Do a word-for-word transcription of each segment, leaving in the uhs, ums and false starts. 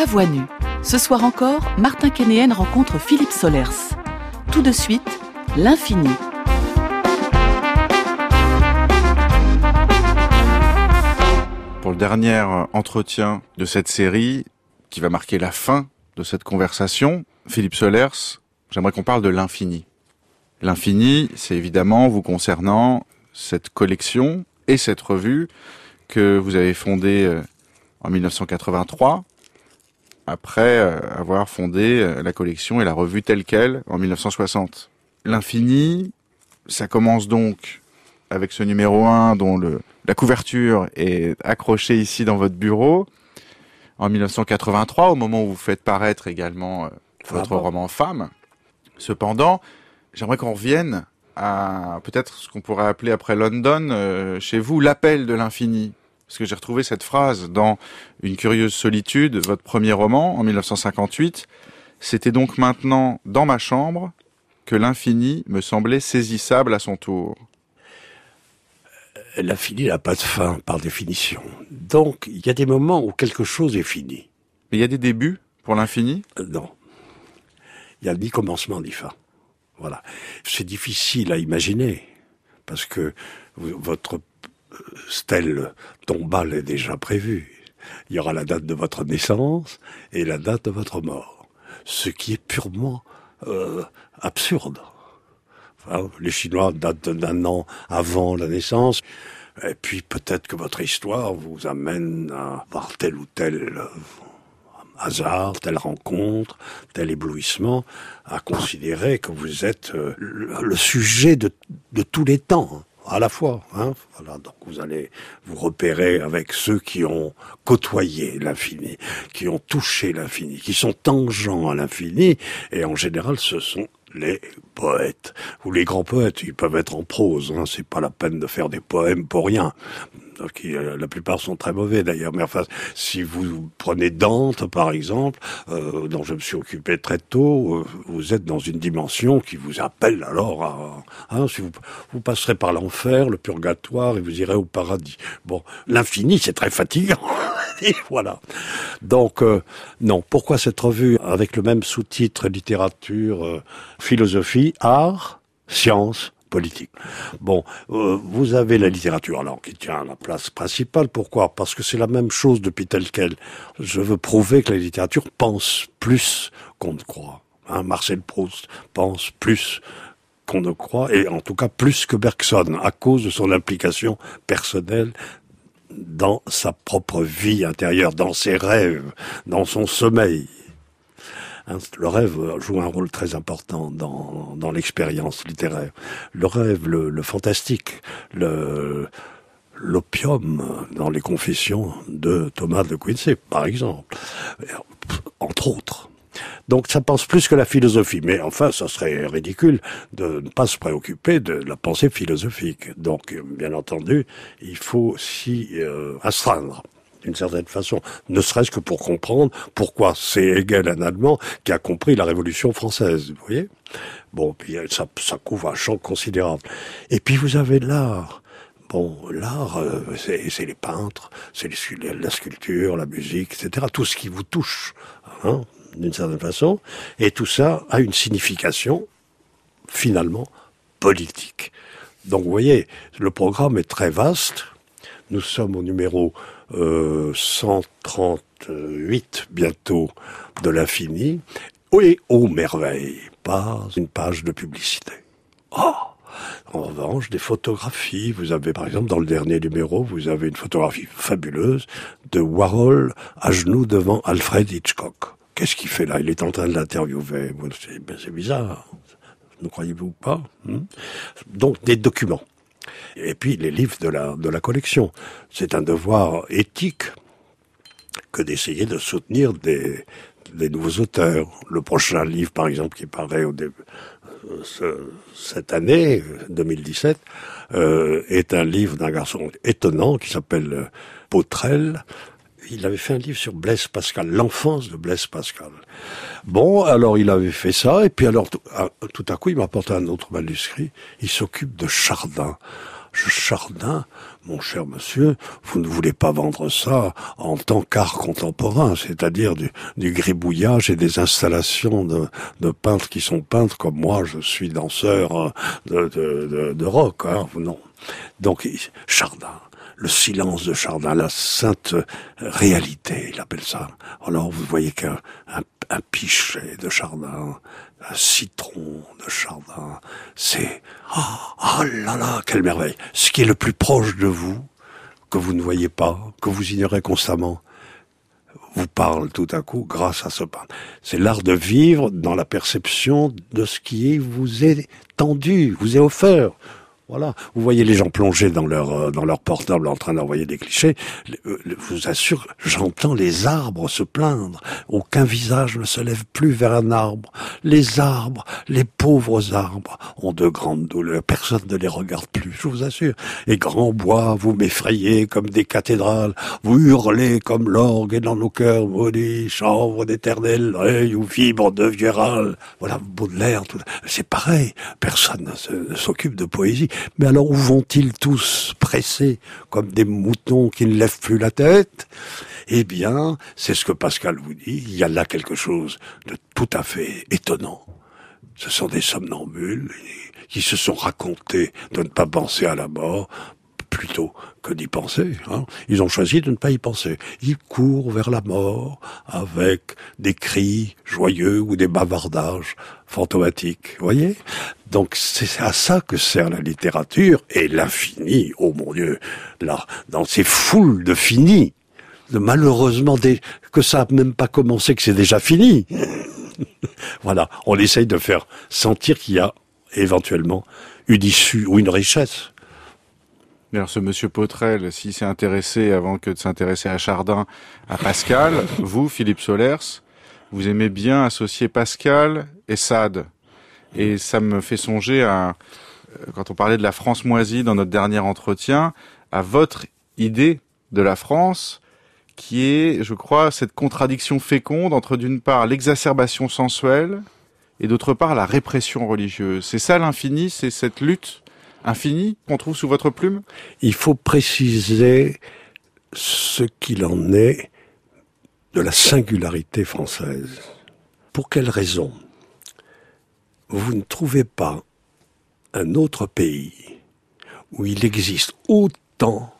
Voix nue. Ce soir encore, Martin Kénéen rencontre Philippe Solers. Tout de suite, l'infini. Pour le dernier entretien de cette série, qui va marquer la fin de cette conversation, Philippe Solers, j'aimerais qu'on parle de l'infini. L'infini, c'est évidemment vous concernant cette collection et cette revue que vous avez fondée en dix-neuf cent quatre-vingt-trois, après avoir fondé la collection et la revue telle quelle en dix-neuf cent soixante. L'infini, ça commence donc avec ce numéro un dont le, la couverture est accrochée ici dans votre bureau en dix-neuf cent quatre-vingt-trois, au moment où vous faites paraître également euh, votre roman Femme. Cependant, j'aimerais qu'on revienne à peut-être ce qu'on pourrait appeler après London, euh, chez vous, l'appel de l'infini. Parce que j'ai retrouvé cette phrase dans Une curieuse solitude, votre premier roman, en dix-neuf cent cinquante-huit. C'était donc maintenant dans ma chambre que l'infini me semblait saisissable à son tour. L'infini n'a pas de fin, par définition. Donc, il y a des moments où quelque chose est fini. Mais il y a des débuts pour l'infini ? euh, Non. Il n'y a ni commencement ni fin. Voilà. C'est difficile à imaginer, parce que votre stèle tombale est déjà prévue. Il y aura la date de votre naissance et la date de votre mort. Ce qui est purement euh, absurde. Enfin, les Chinois datent d'un an avant la naissance. Et puis peut-être que votre histoire vous amène à voir tel ou tel euh, hasard, telle rencontre, tel éblouissement, à considérer que vous êtes euh, le, le sujet de, de tous les temps, à la fois. Hein. Voilà, donc vous allez vous repérer avec ceux qui ont côtoyé l'infini, qui ont touché l'infini, qui sont tangents à l'infini, et en général ce sont les poètes, ou les grands poètes. Ils peuvent être en prose, hein, c'est pas la peine de faire des poèmes pour rien. Qui, euh, la plupart sont très mauvais d'ailleurs, mais enfin, si vous prenez Dante par exemple, euh, dont je me suis occupé très tôt, euh, vous êtes dans une dimension qui vous appelle alors à, hein, si vous, vous passerez par l'enfer, le purgatoire, et vous irez au paradis. Bon, l'infini c'est très fatigant, et voilà. Donc, euh, non, pourquoi cette revue avec le même sous-titre, littérature, euh, philosophie, art, science, politique. Bon, euh, vous avez la littérature alors qui tient la place principale. Pourquoi ? Parce que c'est la même chose depuis tel quel. Je veux prouver que la littérature pense plus qu'on ne croit. Hein, Marcel Proust pense plus qu'on ne croit, et en tout cas plus que Bergson, à cause de son implication personnelle dans sa propre vie intérieure, dans ses rêves, dans son sommeil. Le rêve joue un rôle très important dans, dans l'expérience littéraire. Le rêve, le, le fantastique, le, l'opium dans les confessions de Thomas de Quincey, par exemple, entre autres. Donc ça pense plus que la philosophie, mais enfin ça serait ridicule de ne pas se préoccuper de la pensée philosophique. Donc bien entendu, il faut s'y euh, astreindre d'une certaine façon, ne serait-ce que pour comprendre pourquoi c'est Hegel, un Allemand, qui a compris la Révolution française, vous voyez ? Bon, puis ça, ça couvre un champ considérable. Et puis vous avez l'art. Bon, l'art, euh, c'est, c'est les peintres, c'est les, la sculpture, la musique, et cetera. Tout ce qui vous touche, hein, d'une certaine façon. Et tout ça a une signification, finalement, politique. Donc vous voyez, le programme est très vaste. Nous sommes au numéro euh, cent trente-huit bientôt de l'infini. Et ô merveille, pas une page de publicité. Oh, en revanche, des photographies. Vous avez par exemple dans le dernier numéro, vous avez une photographie fabuleuse de Warhol à genoux devant Alfred Hitchcock. Qu'est-ce qu'il fait là ? Il est en train de l'interviewer. C'est, ben, c'est bizarre. Ne croyez-vous pas ? hmm Donc des documents. Et puis les livres de la, de la collection. C'est un devoir éthique que d'essayer de soutenir des, des nouveaux auteurs. Le prochain livre, par exemple, qui paraît au début, ce, cette année, deux mille dix-sept, euh, est un livre d'un garçon étonnant qui s'appelle Pautrel, Il avait fait un livre sur Blaise Pascal, l'enfance de Blaise Pascal. Bon, alors il avait fait ça, et puis alors tout à, tout à coup il m'apporte un autre manuscrit. Il s'occupe de Chardin. Chardin, mon cher monsieur, vous ne voulez pas vendre ça en tant qu'art contemporain, c'est-à-dire du, du gribouillage et des installations de, de peintres qui sont peintres comme moi, je suis danseur de, de, de, de rock, hein, non. Donc, Chardin, le silence de Chardin, la sainte réalité, il appelle ça. Alors, vous voyez qu'un un, un pichet de Chardin, un citron de Chardin, c'est... Oh, oh là là, quelle merveille! Ce qui est le plus proche de vous, que vous ne voyez pas, que vous ignorez constamment, vous parle tout à coup grâce à ce peintre. C'est l'art de vivre dans la perception de ce qui vous est tendu, vous est offert. Voilà. Vous voyez les gens plongés dans leur dans leur portable en train d'envoyer des clichés. Je vous assure, j'entends les arbres se plaindre. Aucun visage ne se lève plus vers un arbre. Les arbres, les pauvres arbres, ont de grandes douleurs. Personne ne les regarde plus, je vous assure. Et grands bois, vous m'effrayez comme des cathédrales. Vous hurlez comme l'orgue et dans nos cœurs, maudits, chanvre d'éternel reuil ou fibre de vieux râle. Voilà, Baudelaire, tout. C'est pareil. Personne ne, se, ne s'occupe de poésie. Mais alors où vont-ils tous pressés comme des moutons qui ne lèvent plus la tête? Eh bien, c'est ce que Pascal vous dit, il y a là quelque chose de tout à fait étonnant. Ce sont des somnambules qui se sont racontés de ne pas penser à la mort plutôt que d'y penser. Hein. Ils ont choisi de ne pas y penser. Ils courent vers la mort avec des cris joyeux ou des bavardages fantomatiques. Vous voyez ? Donc c'est à ça que sert la littérature et l'infini. Oh mon Dieu, là, dans ces foules de finis, de malheureusement des, que ça n'a même pas commencé, que c'est déjà fini. Voilà, on essaye de faire sentir qu'il y a éventuellement une issue ou une richesse. Alors ce monsieur Pautrel, s'il s'est intéressé, avant que de s'intéresser à Chardin, à Pascal, vous, Philippe Solers, vous aimez bien associer Pascal et Sade. Et ça me fait songer à, quand on parlait de la France moisie dans notre dernier entretien, à votre idée de la France, qui est, je crois, cette contradiction féconde entre d'une part l'exacerbation sensuelle et d'autre part la répression religieuse. C'est ça l'infini, c'est cette lutte infini qu'on trouve sous votre plume? Il faut préciser ce qu'il en est de la singularité française. Pour quelle raison? Vous ne trouvez pas un autre pays où il existe autant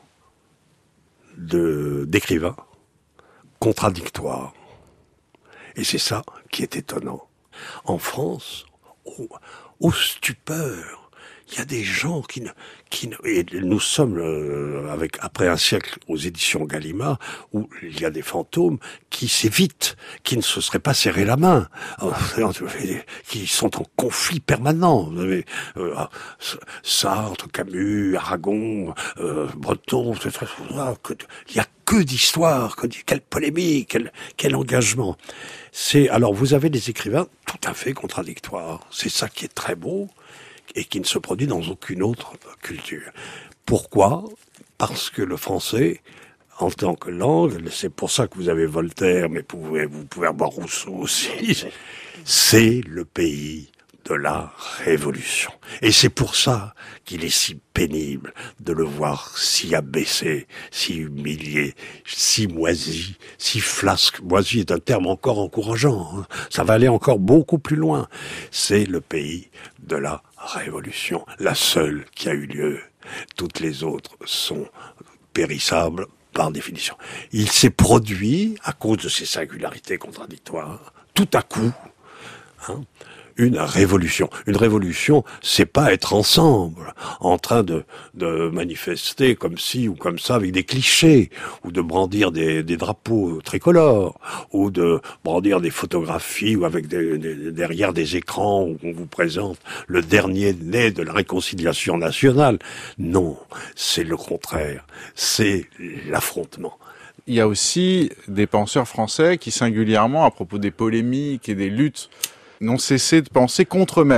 de, d'écrivains contradictoires. Et c'est ça qui est étonnant. En France, au, au stupeur, il y a des gens qui ne, qui ne, et nous sommes euh, avec après un siècle aux éditions Gallimard où il y a des fantômes qui s'évitent, qui ne se seraient pas serré la main, qui sont en conflit permanent. Vous avez euh, Sartre, Camus, Aragon, euh, Breton, il y a que d'histoire, que, quelle polémique, quel, quel engagement. C'est alors vous avez des écrivains tout à fait contradictoires. C'est ça qui est très beau. Et qui ne se produit dans aucune autre culture. Pourquoi? Parce que le français, en tant que langue, c'est pour ça que vous avez Voltaire, mais vous pouvez, vous pouvez avoir Rousseau aussi, c'est le pays de la Révolution. Et c'est pour ça qu'il est si pénible de le voir si abaissé, si humilié, si moisi, si flasque. Moisi est un terme encore encourageant, hein. Ça va aller encore beaucoup plus loin. C'est le pays de la Révolution, la seule qui a eu lieu. Toutes les autres sont périssables par définition. Il s'est produit, à cause de ces singularités contradictoires, tout à coup, hein, une révolution. Une révolution, c'est pas être ensemble, en train de, de manifester comme ci ou comme ça avec des clichés, ou de brandir des, des drapeaux tricolores, ou de brandir des photographies ou avec des, des, derrière des écrans où on vous présente le dernier né de la réconciliation nationale. Non, c'est le contraire. C'est l'affrontement. Il y a aussi des penseurs français qui, singulièrement, à propos des polémiques et des luttes, n'ont cessé de penser contre eux-mêmes.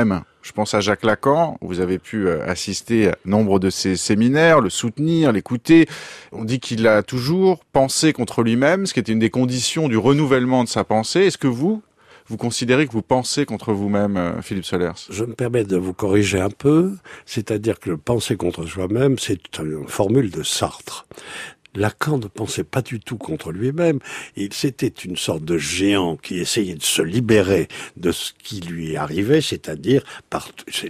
Je pense à Jacques Lacan. Vous avez pu assister à nombre de ses séminaires, le soutenir, l'écouter. On dit qu'il a toujours pensé contre lui-même, ce qui était une des conditions du renouvellement de sa pensée. Est-ce que vous, vous considérez que vous pensez contre vous-même, Philippe Solers? Je me permets de vous corriger un peu. C'est-à-dire que le penser contre soi-même, c'est une formule de Sartre. Lacan ne pensait pas du tout contre lui-même. Il c'était une sorte de géant qui essayait de se libérer de ce qui lui arrivait, c'est-à-dire par c'est,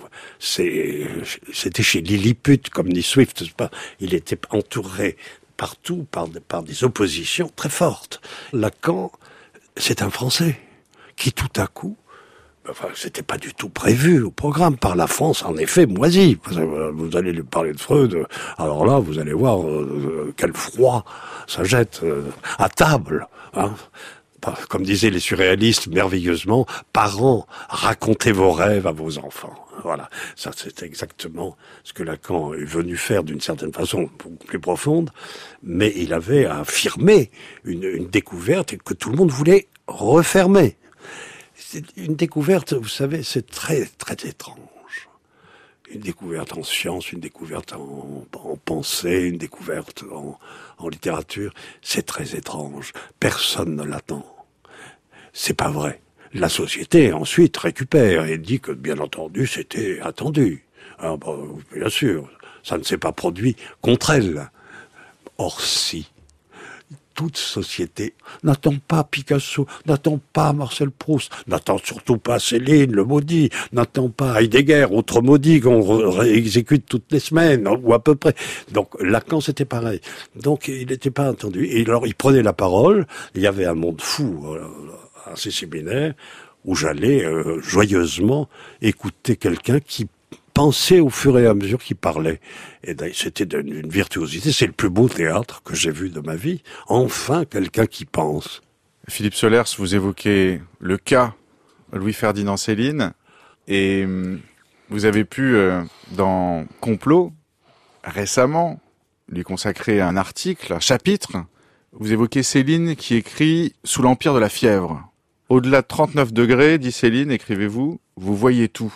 c'est, c'était chez Lilliput, comme dit Swift, c'est pas, il était entouré partout par, par des oppositions très fortes. Lacan, c'est un Français qui tout à coup, enfin, c'était pas du tout prévu au programme par la France, en effet, moisie. Vous allez lui parler de Freud, alors là, vous allez voir euh, quel froid ça jette euh, à table. Hein. Comme disaient les surréalistes merveilleusement, parents, racontez vos rêves à vos enfants. Voilà, ça c'est exactement ce que Lacan est venu faire d'une certaine façon plus profonde, mais il avait affirmé une, une découverte que tout le monde voulait refermer. C'est une découverte, vous savez, c'est très, très étrange. Une découverte en science, une découverte en, en pensée, une découverte en, en littérature, c'est très étrange. Personne ne l'attend. C'est pas vrai. La société, ensuite, récupère et dit que, bien entendu, c'était attendu. Alors, bon, bien sûr, ça ne s'est pas produit contre elle. Or, si. Toute société n'attend pas Picasso, n'attend pas Marcel Proust, n'attend surtout pas Céline, le maudit, n'attend pas Heidegger, autre maudit qu'on exécute toutes les semaines, ou à peu près. Donc Lacan, c'était pareil. Donc il n'était pas attendu. Et alors il prenait la parole, il y avait un monde fou à ces séminaires, où j'allais euh, joyeusement écouter quelqu'un qui pensait au fur et à mesure qu'il parlait. Et c'était d'une virtuosité. C'est le plus beau théâtre que j'ai vu de ma vie. Enfin, quelqu'un qui pense. Philippe Solers, vous évoquez le cas Louis-Ferdinand Céline. Et vous avez pu, dans Complot, récemment, lui consacrer un article, un chapitre. Vous évoquez Céline qui écrit « Sous l'empire de la fièvre ». Au-delà de trente-neuf degrés, dit Céline, écrivez-vous, vous voyez tout.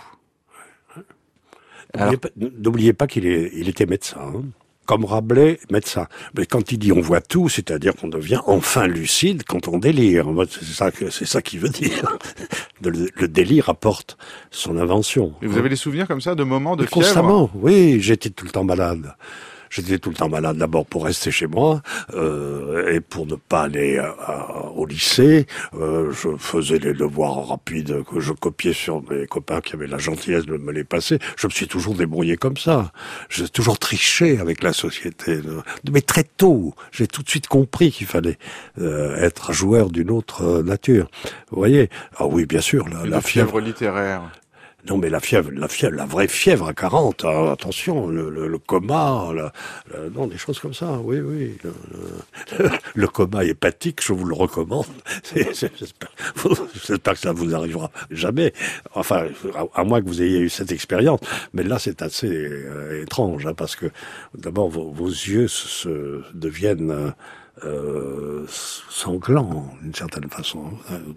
Alors, n'oubliez pas qu'il est, il était médecin, hein. Comme Rabelais, médecin. Mais quand il dit on voit tout, c'est-à-dire qu'on devient enfin lucide quand on délire. C'est ça, c'est ça qu'il veut dire. Le, le délire apporte son invention. Et vous avez des souvenirs comme ça de moments de Mais fièvre? Constamment, oui. J'étais tout le temps malade. J'étais tout le temps malade d'abord pour rester chez moi euh, et pour ne pas aller à, à, au lycée. Euh, je faisais les devoirs rapides que je copiais sur mes copains qui avaient la gentillesse de me les passer. Je me suis toujours débrouillé comme ça. J'ai toujours triché avec la société. Mais très tôt, j'ai tout de suite compris qu'il fallait euh, être joueur d'une autre nature. Vous voyez? Ah oui, bien sûr. La, la fièvre, fièvre littéraire. Non, mais la fièvre, la fièvre, la vraie fièvre à quarante, hein, attention, le, le, le coma, la, la, non, des choses comme ça, oui, oui. Le, le, le coma hépatique, je vous le recommande. C'est, c'est, j'espère, j'espère que ça vous arrivera jamais. Enfin, à, à moins que vous ayez eu cette expérience. Mais là, c'est assez euh, étrange, hein, parce que d'abord, vos, vos yeux se deviennent euh, euh, sanglants, d'une certaine façon.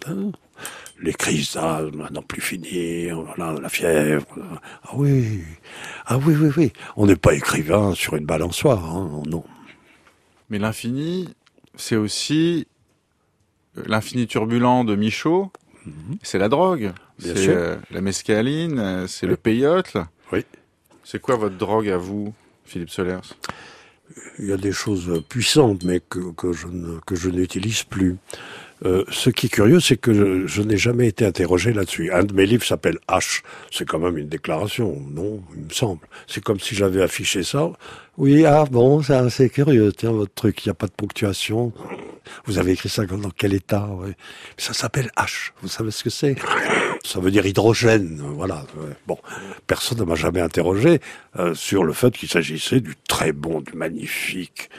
Les crises d'asthme, à n'en plus finir, voilà, la fièvre. Ah oui, ah oui, oui, oui. On n'est pas écrivain sur une balançoire, hein, non. Mais l'infini, c'est aussi l'infini turbulent de Michaud. Mm-hmm. C'est la drogue. Bien c'est sûr. Euh, la mescaline, c'est oui. Le peyote. Oui. C'est quoi votre drogue à vous, Philippe Solers? Il y a des choses puissantes, mais que, que je ne, que je n'utilise plus. Euh, ce qui est curieux, c'est que je, je n'ai jamais été interrogé là-dessus. Un de mes livres s'appelle H. C'est quand même une déclaration, non? Il me semble. C'est comme si j'avais affiché ça. Oui, ah bon, ça, c'est curieux. Tiens, votre truc, il n'y a pas de ponctuation. Vous avez écrit ça dans quel état? Ouais. Ça s'appelle H. Vous savez ce que c'est? Ça veut dire hydrogène. Voilà. Bon, personne ne m'a jamais interrogé euh, sur le fait qu'il s'agissait du très bon, du magnifique.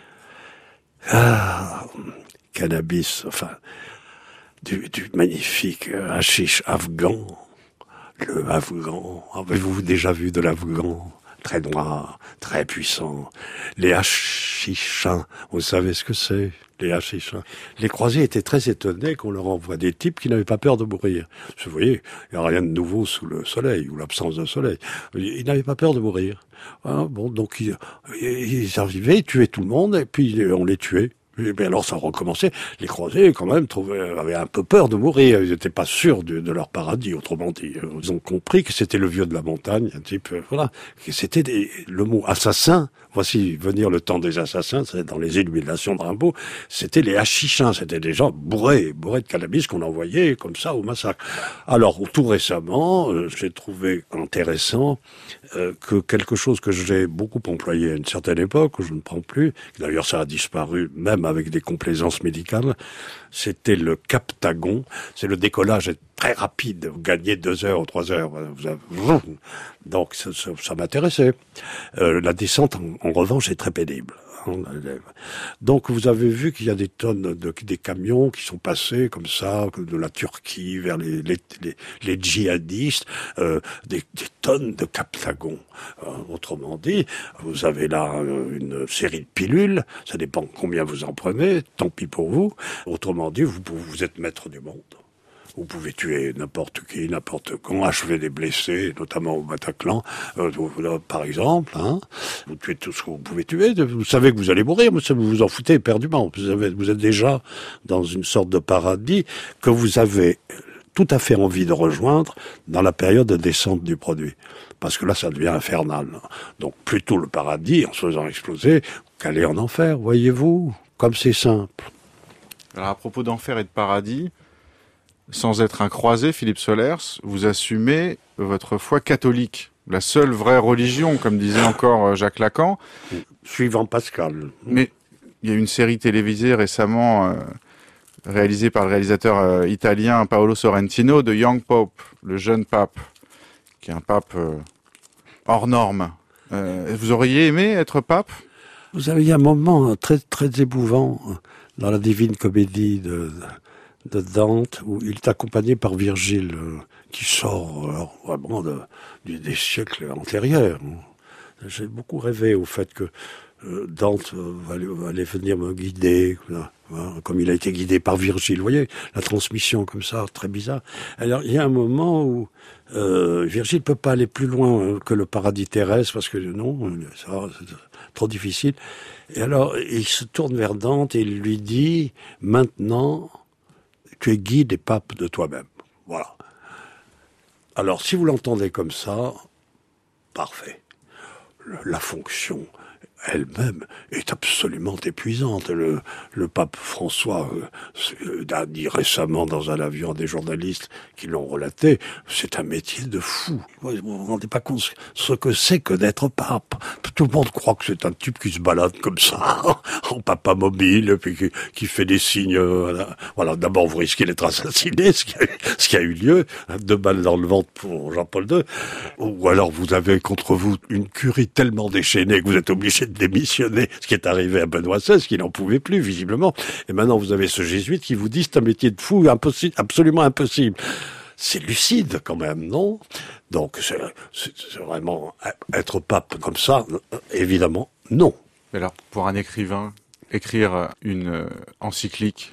Ah... cannabis, enfin, du, du magnifique hashish afghan, le afghan. Avez-vous déjà vu de l'afghan? Très noir, très puissant. Les hachishins, vous savez ce que c'est? les hachichins. Les croisés étaient très étonnés qu'on leur envoie des types qui n'avaient pas peur de mourir. Vous voyez, il n'y a rien de nouveau sous le soleil, ou l'absence de soleil. Ils n'avaient pas peur de mourir. Hein, bon, donc ils, ils arrivaient, ils tuaient tout le monde, et puis on les tuait. Et bien alors ça recommençait. Les croisés, quand même, trouvaient, avaient un peu peur de mourir. Ils n'étaient pas sûrs de, de leur paradis, autrement dit. Ils ont compris que c'était le vieux de la montagne, un type, voilà. Que c'était des, le mot assassin. Voici venir le temps des assassins, c'est dans les illuminations de Rimbaud. C'était les hachichins, c'était des gens bourrés, bourrés de cannabis qu'on envoyait comme ça au massacre. Alors, tout récemment, euh, j'ai trouvé intéressant euh, que quelque chose que j'ai beaucoup employé à une certaine époque, que je ne prends plus, d'ailleurs ça a disparu même avec des complaisances médicales, c'était le captagon. C'est le décollage est très rapide, vous gagnez deux heures ou trois heures. Vous avez... Donc ça, ça, ça m'intéressait. Euh, la descente, en, en revanche, est très pénible. Donc vous avez vu qu'il y a des tonnes de des camions qui sont passés comme ça de la Turquie vers les les les, les djihadistes, euh, des, des tonnes de captagons. Euh, autrement dit, vous avez là euh, une série de pilules, ça dépend combien vous en prenez, tant pis pour vous. Autrement dit, vous vous êtes maître du monde. Vous pouvez tuer n'importe qui, n'importe quand, achever des blessés, notamment au Bataclan, euh, par exemple. Hein. Vous tuez tout ce que vous pouvez tuer. Vous savez que vous allez mourir, mais vous vous en foutez éperdument. Vous, avez, vous êtes déjà dans une sorte de paradis que vous avez tout à fait envie de rejoindre dans la période de descente du produit. Parce que là, ça devient infernal. Donc, plutôt le paradis, en se faisant exploser, qu'aller en enfer, voyez-vous, comme c'est simple. Alors, à propos d'enfer et de paradis, sans être un croisé, Philippe Solers, vous assumez votre foi catholique, la seule vraie religion, comme disait encore Jacques Lacan. Suivant Pascal. Mais il y a une série télévisée récemment euh, réalisée par le réalisateur euh, italien Paolo Sorrentino, de Young Pope, le jeune pape, qui est un pape euh, hors norme. Euh, vous auriez aimé être pape ? Vous avez un moment très très émouvant dans la Divine Comédie de... de Dante, où il est accompagné par Virgile, euh, qui sort alors, vraiment de, de, des siècles antérieurs. J'ai beaucoup rêvé au fait que euh, Dante euh, allait, allait venir me guider, hein, comme il a été guidé par Virgile. Vous voyez, la transmission comme ça, très bizarre. Alors, il y a un moment où euh, Virgile peut pas aller plus loin que le paradis terrestre, parce que non, ça, c'est trop difficile. Et alors, il se tourne vers Dante et il lui dit, maintenant... tu es guide et pape de toi-même. Voilà. Alors, si vous l'entendez comme ça, parfait. Le, la fonction elle-même est absolument épuisante. Le, le pape François euh, a dit récemment dans un avion à des journalistes qui l'ont relaté, c'est un métier de fou. Vous vous rendez pas compte ce que c'est que d'être pape. Tout le monde croit que c'est un type qui se balade comme ça, en papa mobile, puis qui, qui fait des signes. Euh, voilà, d'abord vous risquez d'être assassiné, ce qui, a, ce qui a eu lieu, deux balles dans le ventre pour Jean-Paul deux. Ou alors vous avez contre vous une curie tellement déchaînée que vous êtes obligé de démissionner, ce qui est arrivé à Benoît seize, qui n'en pouvait plus, visiblement. Et maintenant, vous avez ce jésuite qui vous dit c'est un métier de fou, impossible, absolument impossible. C'est lucide, quand même, non? Donc, c'est, c'est, c'est vraiment être pape comme ça, évidemment, non. Alors, pour un écrivain, écrire une encyclique,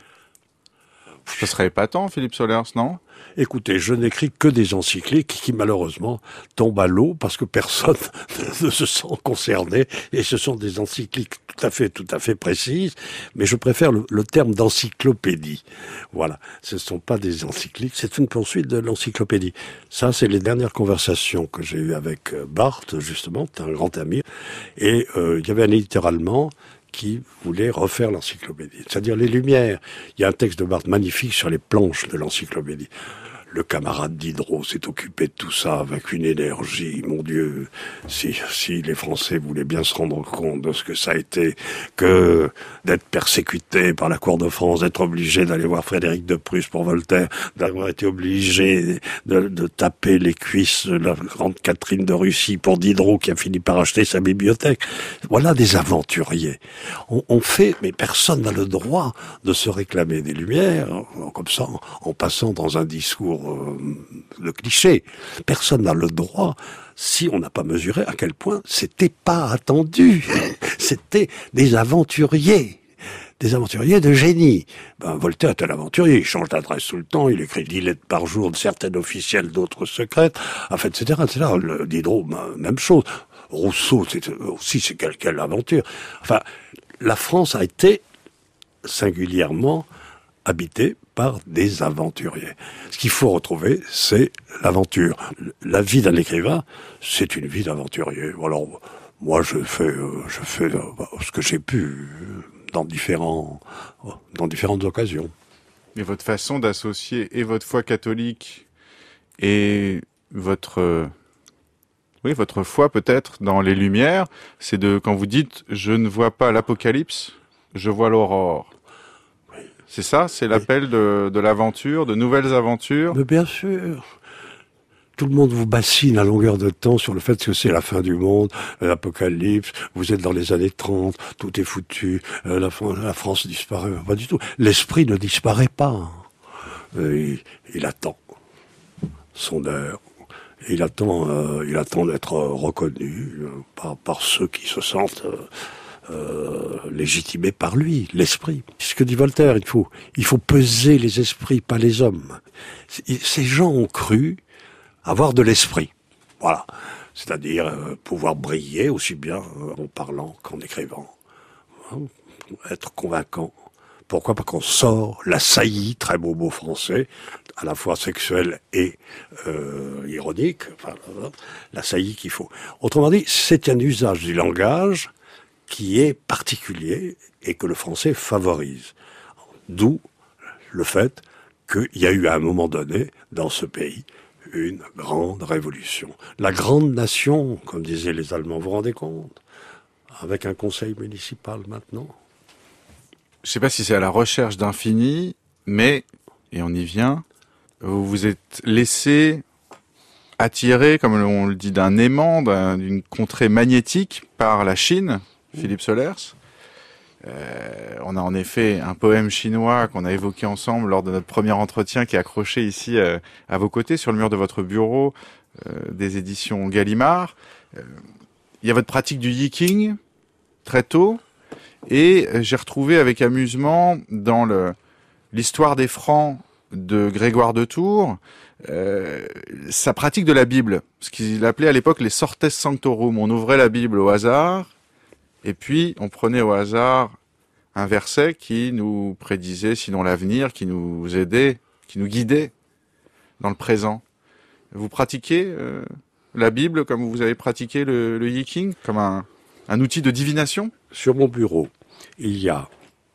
ça serait épatant, Philippe Solers, non? Écoutez, je n'écris que des encycliques qui, malheureusement, tombent à l'eau parce que personne ne se sent concerné. Et ce sont des encycliques tout à fait, tout à fait précises. Mais je préfère le, le terme d'encyclopédie. Voilà. Ce ne sont pas des encycliques, c'est une poursuite de l'encyclopédie. Ça, c'est les dernières conversations que j'ai eues avec Barthes, justement, un grand ami. Et euh, il y avait un éditeur allemand qui voulait refaire l'encyclopédie, c'est-à-dire les Lumières. Il y a un texte de Barthes magnifique sur les planches de l'encyclopédie. Le camarade Diderot s'est occupé de tout ça avec une énergie, mon Dieu. Si, si les Français voulaient bien se rendre compte de ce que ça a été que d'être persécuté par la cour de France, d'être obligé d'aller voir Frédéric de Prusse pour Voltaire, d'avoir été obligé de, de taper les cuisses de la grande Catherine de Russie pour Diderot qui a fini par acheter sa bibliothèque. Voilà des aventuriers. On, on fait, mais personne n'a le droit de se réclamer des Lumières, comme ça, en, en passant dans un discours le cliché. Personne n'a le droit, si on n'a pas mesuré à quel point c'était pas attendu. C'était des aventuriers. des aventuriers de génie. Ben, Voltaire est un aventurier, il change d'adresse tout le temps, il écrit dix lettres par jour, certaines officielles, d'autres secrètes, enfin, et cetera, et cetera. Le Diderot, même chose. Rousseau, c'est aussi, c'est quelle, quelle aventure. Enfin, la France a été singulièrement habitée par des aventuriers. Ce qu'il faut retrouver, c'est l'aventure. La vie d'un écrivain, c'est une vie d'aventurier. Alors, moi, je fais, je fais ce que j'ai pu dans différents, dans différentes occasions. Et votre façon d'associer et votre foi catholique et votre, oui, votre foi peut-être dans les Lumières, c'est de, quand vous dites, je ne vois pas l'Apocalypse, je vois l'aurore. Oui. C'est ça, c'est l'appel oui. de, de l'aventure, de nouvelles aventures. Mais bien sûr. Tout le monde vous bassine à longueur de temps sur le fait que c'est la fin du monde, l'apocalypse, vous êtes dans les années trente, tout est foutu, la, la France disparaît. Pas du tout. L'esprit ne disparaît pas. Il, il attend son heure. Il attend, euh, il attend d'être reconnu euh, par, par ceux qui se sentent euh, euh, légitimés par lui, l'esprit. C'est ce que dit Voltaire, il faut, il faut peser les esprits, pas les hommes. Ces gens ont cru avoir de l'esprit, voilà. C'est-à-dire euh, pouvoir briller aussi bien euh, en parlant qu'en écrivant. Hein, être convaincant. Pourquoi? Parce qu'on sort la saillie, très beau mot français, à la fois sexuelle et euh, ironique, enfin, la saillie qu'il faut. Autrement dit, c'est un usage du langage qui est particulier et que le français favorise. D'où le fait qu'il y a eu à un moment donné, dans ce pays, une grande révolution. La grande nation, comme disaient les Allemands, vous vous rendez compte? Avec un conseil municipal maintenant. Je ne sais pas si c'est à la recherche d'infini, mais, et on y vient, vous vous êtes laissé attirer, comme on le dit, d'un aimant, d'un, d'une contrée magnétique par la Chine, Philippe Solers. Euh, on a en effet un poème chinois qu'on a évoqué ensemble lors de notre premier entretien qui est accroché ici euh, à vos côtés sur le mur de votre bureau euh, des éditions Gallimard. Euh, il y a votre pratique du yiking très tôt et euh, j'ai retrouvé avec amusement dans le, l'histoire des Francs de Grégoire de Tours euh, sa pratique de la Bible, ce qu'il appelait à l'époque les sortes sanctorum. On ouvrait la Bible au hasard. Et puis, on prenait au hasard un verset qui nous prédisait, sinon l'avenir, qui nous aidait, qui nous guidait dans le présent. Vous pratiquez euh, la Bible comme vous avez pratiqué le, le yiking, comme un, un outil de divination? Sur mon bureau, il y a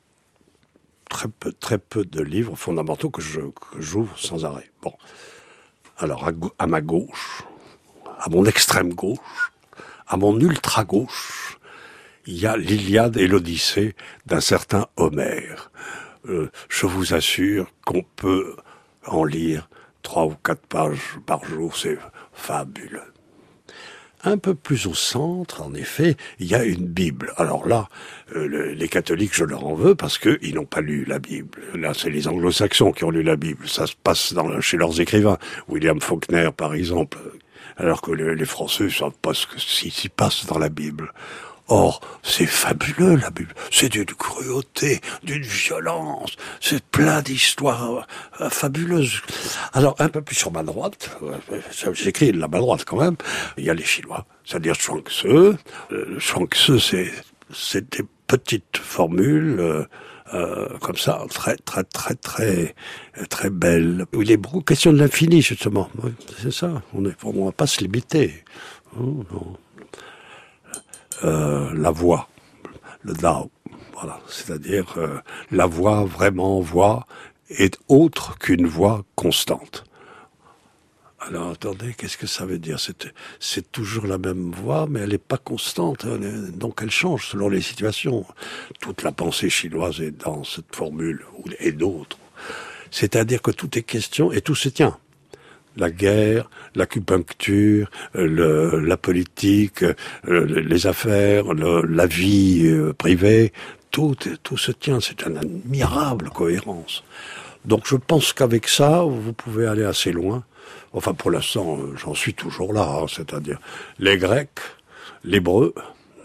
très peu, très peu de livres fondamentaux que, je, que j'ouvre sans arrêt. Bon, alors à, à ma gauche, à mon extrême gauche, à mon ultra-gauche, il y a l'Iliade et l'Odyssée d'un certain Homère. Euh, je vous assure qu'on peut en lire trois ou quatre pages par jour, c'est fabuleux. Un peu plus au centre, en effet, il y a une Bible. Alors là, euh, le, les catholiques, je leur en veux parce que ils n'ont pas lu la Bible. Là, c'est les anglo-saxons qui ont lu la Bible. Ça se passe dans, chez leurs écrivains. William Faulkner, par exemple. Alors que les, les Français ne savent pas ce qui s'y passe dans la Bible. Or, c'est fabuleux, la Bible. C'est d'une cruauté, d'une violence. C'est plein d'histoires euh, fabuleuses. Alors, un peu plus sur ma droite, euh, j'écris de la main droite quand même, il y a les Chinois. C'est-à-dire Chuang-Tzu. Euh, Chuang-Tzu, c'est, c'est des petites formules, euh, euh, comme ça, très, très, très, très, très belles. Il est beaucoup question de l'infini, justement. Oui, c'est ça. On ne va pas se limiter. Oh, non. Euh, la voix, le Dao, voilà, c'est-à-dire euh, la voix, vraiment voix, est autre qu'une voix constante. Alors attendez, qu'est-ce que ça veut dire? C'est, c'est toujours la même voix, mais elle n'est pas constante, hein, donc elle change selon les situations. Toute la pensée chinoise est dans cette formule, et d'autres. C'est-à-dire que tout est question, et tout se tient. La guerre, l'acupuncture, le, la politique, le, les affaires, le, la vie euh, privée, tout, tout se tient. C'est une admirable cohérence. Donc je pense qu'avec ça, vous pouvez aller assez loin. Enfin, pour l'instant, j'en suis toujours là, hein, c'est-à-dire les Grecs, l'hébreu,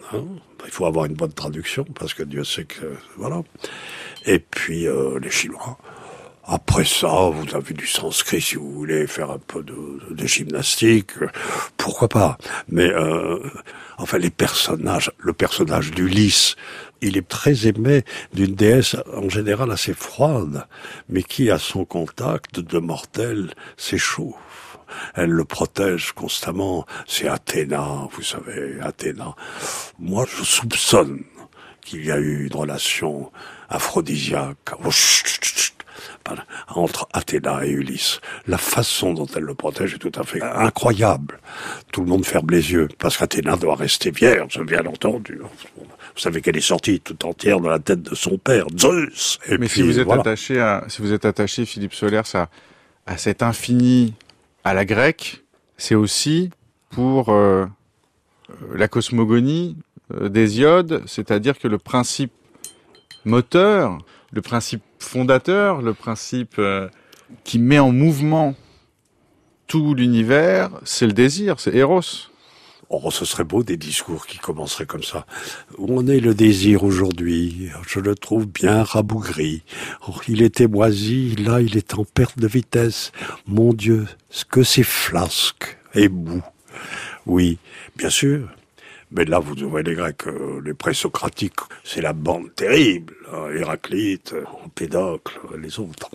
Hein, il faut avoir une bonne traduction, parce que Dieu sait que... Voilà. Et puis, euh, les Chinois. Après ça, vous avez du sanskrit, si vous voulez faire un peu de, de gymnastique, pourquoi pas. Mais, euh, enfin, les personnages, le personnage d'Ulysse, il est très aimé d'une déesse en général assez froide, mais qui, à son contact de mortels, s'échauffe. Elle le protège constamment. C'est Athéna, vous savez, Athéna. Moi, je soupçonne qu'il y a eu une relation aphrodisiaque. Oh, chut, chut, chut. Entre Athéna et Ulysse. La façon dont elle le protège est tout à fait incroyable. Tout le monde ferme les yeux, parce qu'Athéna doit rester vierge, bien entendu. Vous savez qu'elle est sortie tout entière dans la tête de son père, Zeus. Et Mais puis, si vous êtes voilà. attaché à, si vous êtes attaché, Philippe Solers, à, à cet infini à la grecque, c'est aussi pour euh, la cosmogonie euh, d'Hésiode, c'est-à-dire que le principe moteur, le principe fondateur, le principe euh, qui met en mouvement tout l'univers, c'est le désir, c'est Eros. Oh, ce serait beau des discours qui commenceraient comme ça. Où en est le désir aujourd'hui? Je le trouve bien rabougri. Oh, il était moisi, là il est en perte de vitesse. Mon Dieu, ce que c'est flasque et mou. Oui, bien sûr. Mais là, vous voyez les Grecs, euh, les présocratiques, c'est la bande terrible. Hein, Héraclite, Empédocle, les autres.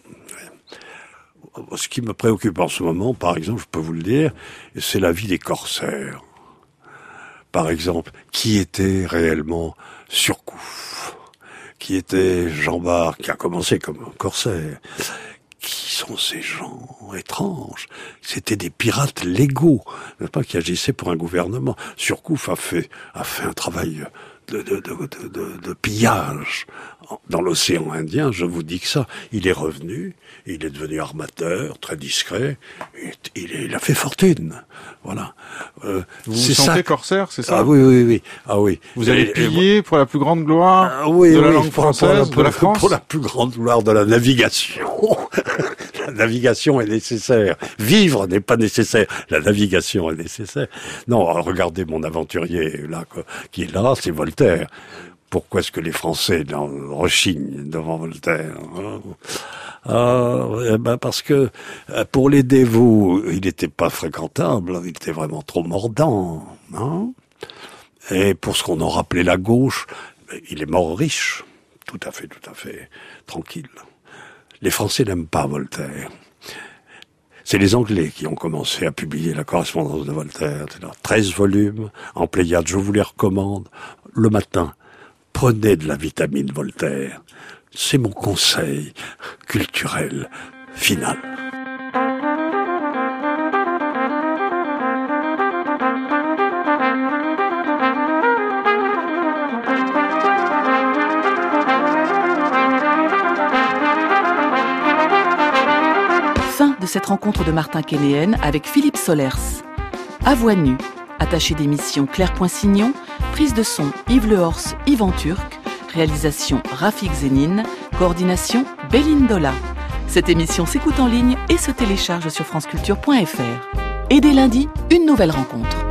Ce qui me préoccupe en ce moment, par exemple, je peux vous le dire, c'est la vie des corsaires. Par exemple, qui était réellement Surcouf? Qui était Jean Bart, qui a commencé comme corsaire? Qui sont ces gens étranges? C'était des pirates légaux, n'est-ce pas, qui agissaient pour un gouvernement. Surcouf a fait, a fait un travail de, de, de, de, de, de pillage dans l'océan Indien, je vous dis que ça. Il est revenu, il est devenu armateur, très discret, et il, il a fait fortune. Voilà. Euh, Vous vous sentez ça. corsaire, c'est ça? Ah oui, oui, oui. Ah oui. Vous allez Et- et- piller pour la plus grande gloire ah oui, de la oui, langue pour- pour française, pour de la France? Pour la plus grande gloire de la navigation. La navigation est nécessaire. Vivre n'est pas nécessaire. La navigation est nécessaire. Non, regardez mon aventurier là, quoi, qui est là, c'est Voltaire. Pourquoi est-ce que les Français dans, rechignent devant Voltaire, hein? Ah, eh ben parce que euh, pour les dévots, il n'était pas fréquentable, il était vraiment trop mordant, hein. Et pour ce qu'on en rappelait la gauche, il est mort riche, tout à fait, tout à fait tranquille. Les Français n'aiment pas Voltaire. C'est les Anglais qui ont commencé à publier la correspondance de Voltaire. C'est là, treize volumes, en Pléiade, je vous les recommande. Le matin, prenez de la vitamine Voltaire. C'est mon conseil culturel final. Fin de cette rencontre de Martin Kénéen avec Philippe Solers. À voix nue, attaché d'émission Claire Poinsignon, prise de son Yves Lehorst, Yvan Turc, réalisation Rafik Zénine, coordination Bélindola. Cette émission s'écoute en ligne et se télécharge sur franceculture point f r. Et dès lundi, une nouvelle rencontre.